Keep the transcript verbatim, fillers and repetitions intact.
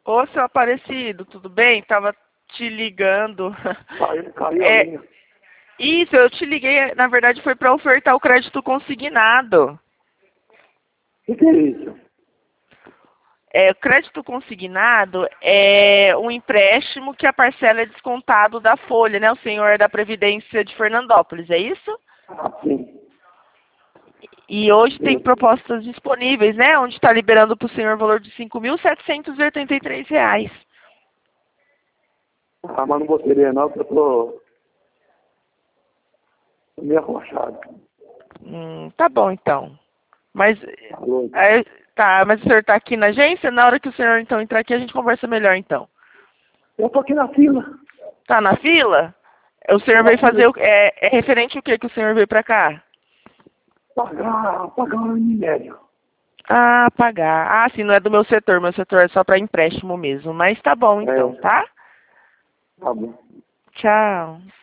Ô, seu Aparecido, tudo bem? Tava te ligando. Caiu, caiu a É, linha. isso, eu te liguei, na verdade foi para ofertar o crédito consignado. O que, que é isso? É, o crédito consignado é um empréstimo que a parcela é descontado da folha, né? O senhor é da Previdência de Fernandópolis, é isso? Ah, sim. E hoje tem Isso. propostas disponíveis, né? Onde está liberando para o senhor o valor de cinco mil setecentos e oitenta e três reais. Ah, mas não vou querer não, porque eu tô tô meio arrochado. Hum, tá bom então. Mas, Alô? é, tá, mas o senhor está aqui na agência? Na hora que o senhor então entrar aqui, a gente conversa melhor então. Eu tô aqui na fila. Tá na fila? O Tô senhor na veio fazer fila o. É, é referente o que que o senhor veio pra cá? pagar, pagar um minério. Ah, pagar. Ah, sim, não é do meu setor. Meu setor é só para empréstimo mesmo. Mas tá bom então, É, tá? tá bom. Tchau.